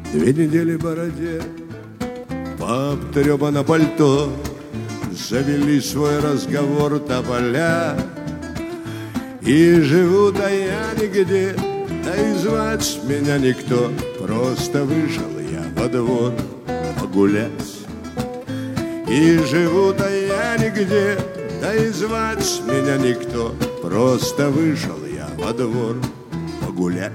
2 недели бороде, пообтрепано пальто, завели свой разговор тополя. И живу-то я нигде, да и звать меня никто, просто вышел я во двор погулять. И живу-то я нигде, да и звать меня никто, просто вышел я во двор погулять.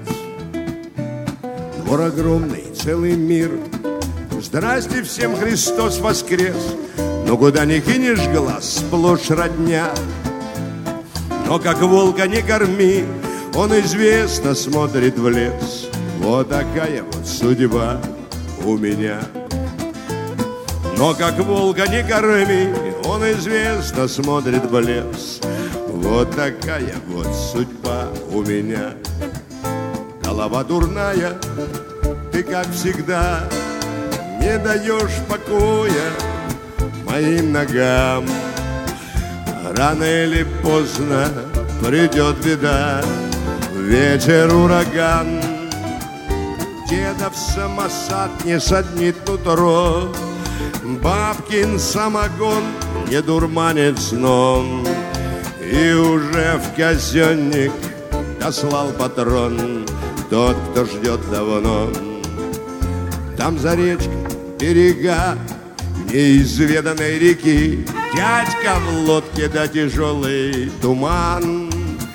Двор огромный, целый мир, здрасте всем, Христос воскрес. Но куда ни кинешь глаз, сплошь родня. Но как волка не корми, он известно смотрит в лес. Вот такая вот судьба у меня. Но как волка не корми, он известно смотрит в лес. Вот такая вот судьба у меня. Голова дурная, ты, как всегда, не даешь покоя моим ногам. Рано или поздно придет беда, ветер, ураган. Дедов самосад не саднит нутро, бабкин самогон не дурманит сном. И уже в казенник дослал патрон тот, кто ждет давно. Там за речкой берега неизведанной реки, дядька в лодке да тяжелый туман.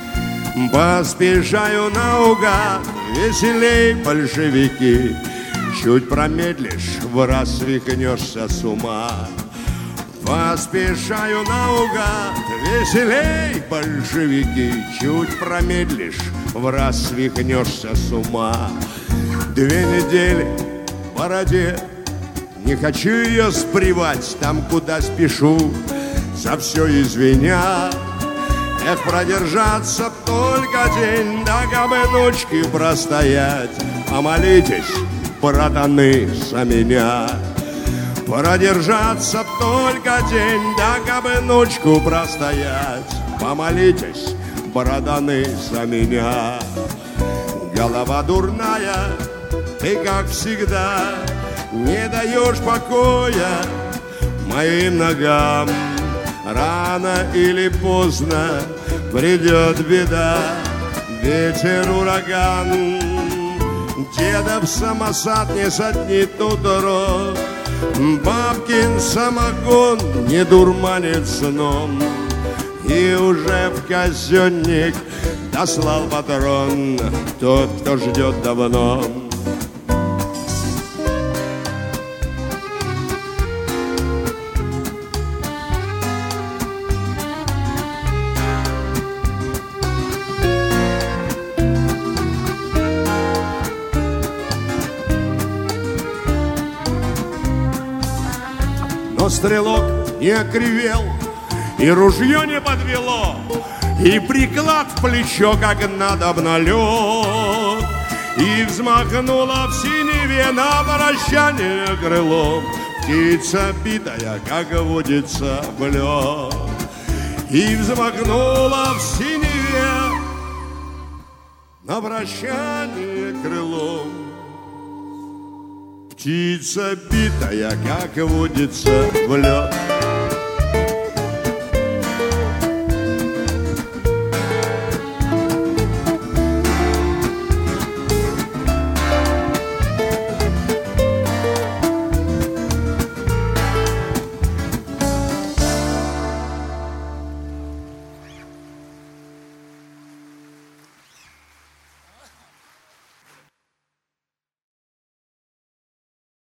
Поспешаю наугад, веселей большевики. Чуть промедлишь, в раз свихнешься с ума. Поспешаю наугад, веселей большевики. Чуть промедлишь, в раз свихнешься с ума. 2 недели в бороде, не хочу ее спревать там, куда спешу, за все извиня. Эх, продержаться только день, да кабы ночки простоять. Помолитесь, братаны, за меня. Продержаться только день, да кабы ночку простоять. Помолитесь, братаны, за меня. Голова дурная, ты, как всегда, не даешь покоя моим ногам. Рано или поздно придет беда, ветер, ураган. Дедов самосад не саднит утро, бабкин самогон не дурманит сном. И уже в казенник дослал патрон тот, кто ждет давно. Но стрелок не окривел, и ружье не подвело, и приклад в плечо, как надобно, лег. И взмахнула в синеве на прощание крылом птица битая, как водится, в лед. И взмахнула в синеве на прощание крылом птица битая, как водится, в лед.